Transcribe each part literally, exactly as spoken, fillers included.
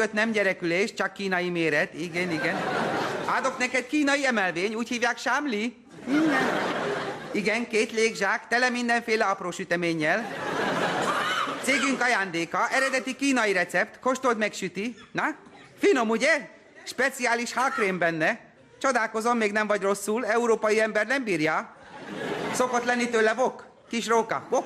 Trükköt nem gyerekülés, csak kínai méret. Igen, igen. Adok neked kínai emelvény, úgy hívják sámli. Igen. Igen, két légzsák, tele mindenféle apró süteménnyel. Cégünk ajándéka, eredeti kínai recept, kóstold meg, süti. Na, finom, ugye? Speciális hálkrém benne. Csodálkozom, még nem vagy rosszul, európai ember nem bírja. Szokott lenni tőle vok, kis róka. Vok.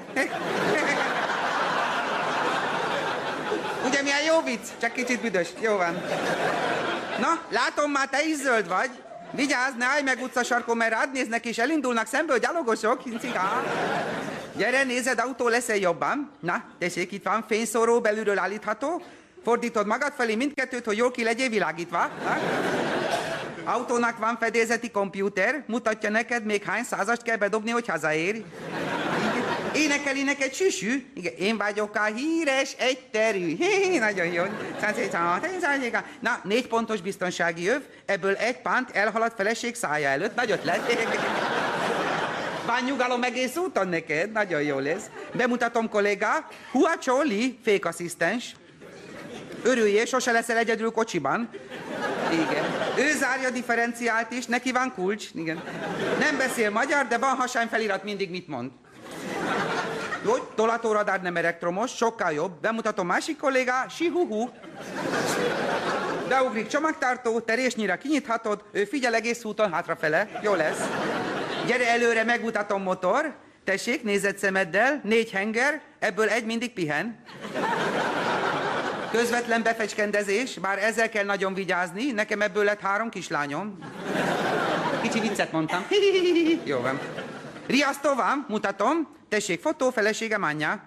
Ugye milyen jó vicc? Csak kicsit büdös. Jó van. Na, látom már, te is zöld vagy. Vigyázz, ne állj meg utcasarkon, mert rád néznek és elindulnak szemből gyalogosok. Gyere, nézed, autó leszel jobban. Na, tessék, itt van fényszóró, belülről állítható. Fordítod magad felé mindkettőt, hogy jól ki legyél világítva. Na? Autónak van fedélzeti kompjúter, mutatja neked, még hány százast kell bedobni, hogy hazaér. Énekeli neked süsű. Igen, én vagyok a híres egyterű. Hé, nagyon jó. Na, négy pontos biztonsági öv, ebből egy pánt elhalad feleség szája előtt. Nagy ötlet. Van nyugalom egész úton neked, nagyon jó lesz. Bemutatom kolléga, Hua Choli, fékasszisztens. Örüljél, sose leszel egyedül kocsiban. Igen. Ő zárja differenciált is, neki van kulcs. Igen. Nem beszél magyar, de van hasányfelirat, mindig mit mond. Jó, tolatóradár nem elektromos, sokkal jobb. Bemutatom másik kollégá, Sihuhu. Beugrik csomagtartó, terésnyire kinyithatod, ő figyel egész úton hátrafele. Jó lesz. Gyere előre, megmutatom motor. Tessék, nézed szemeddel, négy henger, ebből egy mindig pihen. Közvetlen befecskendezés, bár ezzel kell nagyon vigyázni, nekem ebből lett három kislányom. Kicsi viccet mondtam. Jó van. Riasztó van, mutatom. Tessék, fotó, feleségem anyja.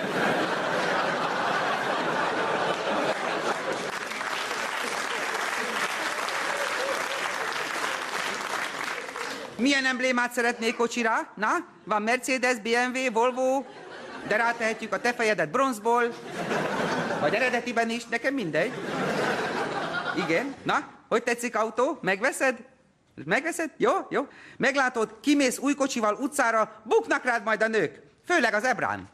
Milyen emblémát szeretnék kocsira? Na, van Mercedes, bé em vé, Volvo, de rátehetjük a te fejedet bronzból, vagy eredetiben is, nekem mindegy. Igen, na, hogy tetszik autó? Megveszed? Megveszed? Jó, jó. Meglátod, kimész új kocsival utcára, buknak rád majd a nők. Főleg az Ebrán.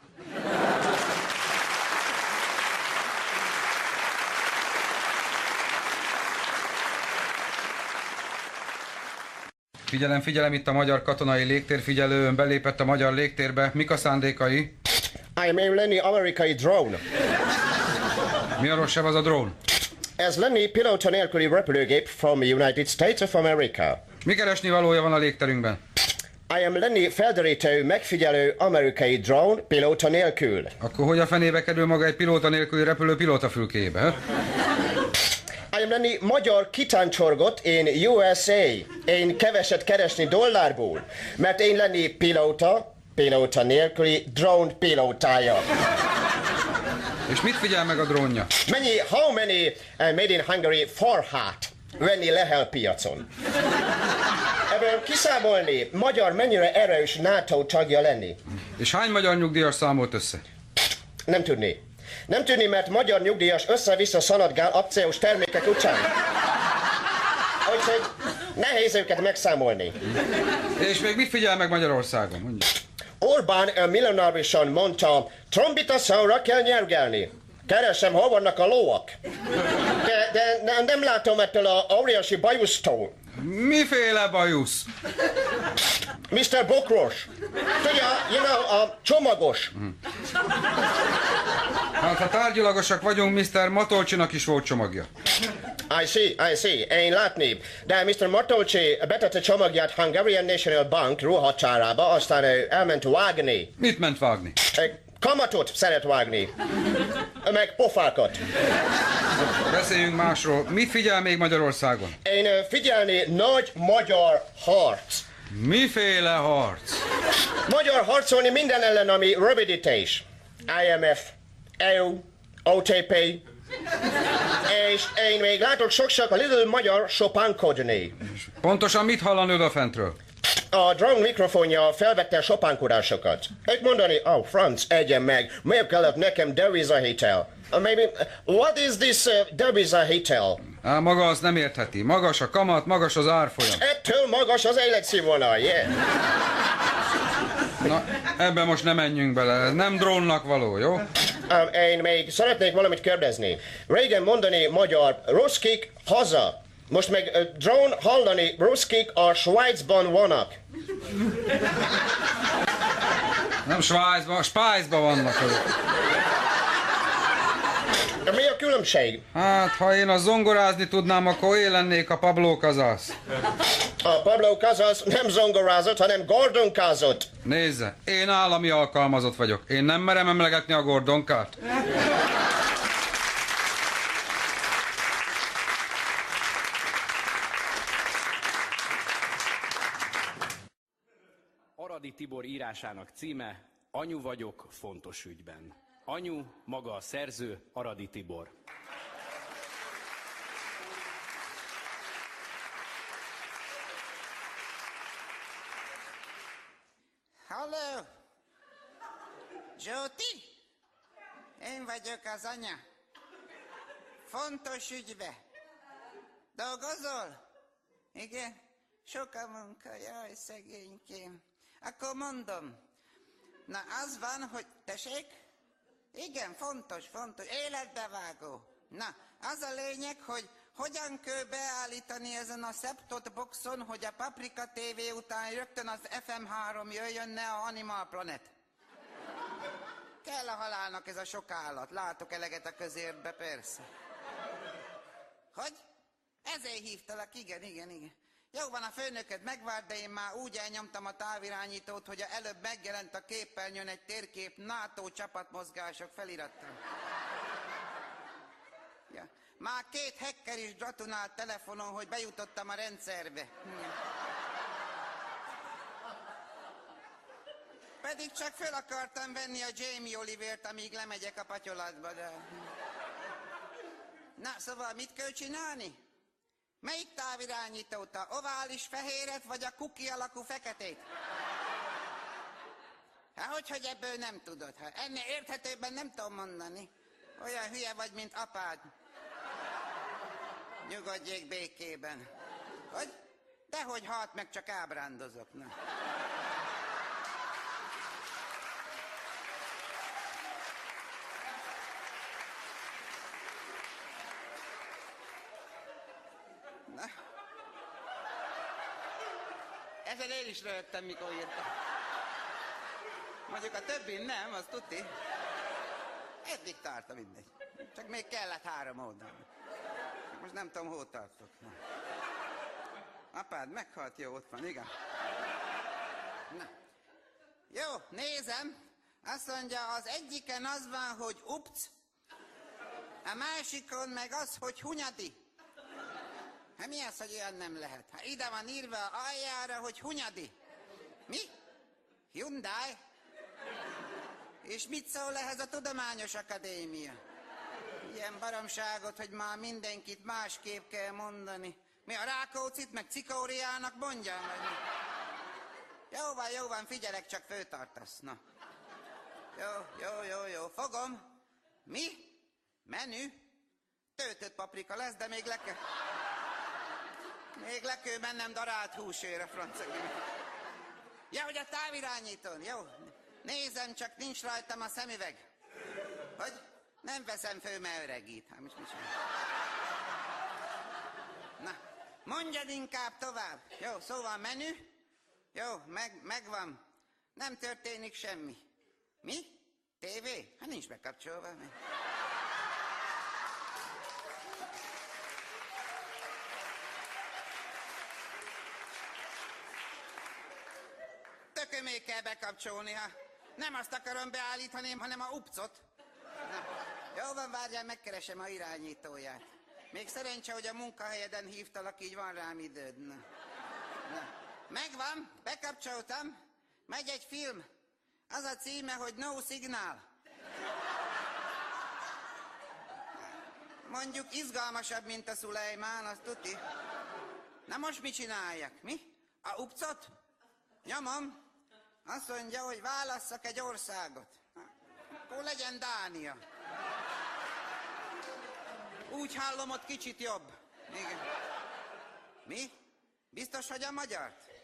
Figyelem, figyelem, itt a magyar katonai légtérfigyelő, ön belépett a magyar légtérbe. Mik a szándékai? I am lenni amerikai drone. Mi a rosszabb az a drón? Ez lenni pilóta nélküli repülőgép from the United States of America. Mi keresni valója van a légterünkben? I am lenni felderítő, megfigyelő amerikai drone pilóta nélkül. Akkor hogy a fenébe kerül maga egy pilóta nélküli repülő pilótafülkébe? He? I am lenni magyar kitáncsorgott in U S A. Én keveset keresni dollárból, mert én lenni pilóta, pilóta nélküli drone pilótája. És mit figyel meg a drónja? Mennyi, how many uh, made in Hungary farhat venni Lehel piacon? Ebből kiszámolni, magyar mennyire erős NATO tagja lenni. És hány magyar nyugdíjas számolt össze? Nem tudni. Nem tudni, mert magyar nyugdíjas össze-vissza szaladgál akciós termékek után. Úgyhogy nehéz őket megszámolni. És még mit figyel meg Magyarországon? Mondja. Orbán millenárisan mondta, trombita szánra kell nyergelni. Keresem, hol vannak a lóak. De, de ne, nem látom ettől a óriási bajusztól. Miféle bajusz? miszter Bokros. Tudja, you know, a csomagos. Hát ha tárgyilagosak vagyunk, miszter Matolcsinak is volt csomagja. I see, I see. Én látni. De miszter Matolcsi betette csomagját Hungarian National Bank ruhacsárába, aztán ő elment vágni. Mit ment vágni? Kamatot szeret vágni. Meg pofákat. Beszéljünk másról. Mit figyel még Magyarországon? Én figyelni nagy magyar harc. Miféle harc? Magyar harcolni minden ellen, ami rövidítés. I M F, E U, O T P. És én még látok sok-sok a little magyar sopánkodni. Pontosan mit hallani odafentről? A drone mikrofonja felvette a sopánkodásokat. Egy mondani, oh, franc, egyen meg, miért kellett nekem devizahitel? Uh, maybe, what is this uh, devizahitel? Á, maga azt nem értheti. Magas a kamat, magas az árfolyam. Ettől magas az életszínvonal, yeah. Na, ebbe most nem menjünk bele, ez nem drónnak való, jó? Um, én még szeretnék valamit kérdezni. Régen mondani magyar, ruszkik haza. Most meg uh, drón hallani, ruszkik a Svájcban vannak. Nem Svájcban, Spájcban vannak ők. Mi a különbség? Hát, ha én a zongorázni tudnám, akkor én lennék a Pablo Casas. A Pablo Casas nem zongorázott, hanem gordonkázott. Nézze, én állami alkalmazott vagyok. Én nem merem emlegetni a gordonkát. Aradi Tibor írásának címe Anyu vagyok fontos ügyben. Anyu, maga a szerző, Aradi Tibor. Halló! Zsóti? Én vagyok az anya. Fontos ügybe. Dolgozol? Igen? Sok a munka, jaj, szegénykém. Akkor mondom. Na, az van, hogy... Tessék? Igen, fontos, fontos. Életbevágó. Na, az a lényeg, hogy hogyan kell beállítani ezen a Septot boxon, hogy a Paprika té vé után rögtön az ef em három jöjjön, ne a Animal Planet. Kell a halálnak ez a sok állat. Látok eleget a közértbe, persze. Hogy? Ezért hívtalak, igen, igen, igen. Jó van, a főnököd megvárt, de én már úgy elnyomtam a távirányítót, hogy előbb megjelent a képernyőn egy térkép NATO csapatmozgások felirattal. Ja. Már két hacker is gratulált telefonon, hogy bejutottam a rendszerbe. Ja. Pedig csak föl akartam venni a Jamie Olivert, amíg lemegyek a patyolatba, de... Na, szóval mit kell csinálni? Melyik távirányítót? A ovális fehéret, vagy a kuki alakú feketét? Hát hogy, hogy ebből nem tudod? Hát ennél érthetőbben nem tudom mondani. Olyan hülye vagy, mint apád. Nyugodjék békében. Hogy? Dehogy halt meg, csak ábrándozok. Na. Na. Ezen én is röhögtem, mikor írtam. Mondjuk a többin nem, az tuti. Eddig tartta mindegy. Csak még kellett három oldal. Most nem tudom, hol tartok. Apád meghalt, jó, ott van, igen. Na. Jó, nézem. Azt mondja, az egyiken az van, hogy upc, a másikon meg az, hogy hunyadi. Hát mi az, hogy olyan nem lehet? Hát ide van írva aljára, hogy hunyadi. Mi? Hyundai? És mit szól ehhez a Tudományos Akadémia? Ilyen baromságot, hogy már mindenkit másképp kell mondani. Mi a Rákóczit meg Cikóriának mondjam? Vagy mi? Jó van, jó van, figyelek, csak főtartasz. Na. Jó, jó, jó, jó, fogom. Mi? Menü? Töltött paprika lesz, de még le kell... Még le kell mennem darált húsért a francia. Ja, hogy a távirányítón, jó. Nézem, csak nincs rajtam a szemüveg. Hogy? Nem veszem föl, mert öregít. Hát most mit csinál? Na, mondjad inkább tovább. Jó, szóval menü. Jó, meg, megvan. Nem történik semmi. Mi? Tévé? Hát nincs bekapcsolva. Tökömé kell bekapcsolni, ha nem azt akarom beállítani, hanem a upcot. Na, jó van, várjál, megkeresem a irányítóját. Még szerencse, hogy a munkahelyeden hívtalak, így van rám időd. Na. Na. Megvan, bekapcsoltam. Megy egy film. Az a címe, hogy No Signal. Mondjuk izgalmasabb, mint a Szulejmán, azt tuti. Na most mit csináljak? Mi? A upcot? Nyomom. Azt mondja, hogy válasszak egy országot. Akkor legyen Dánia. Úgy hallom, ott kicsit jobb. Igen. Mi? Biztos, hogy a magyart?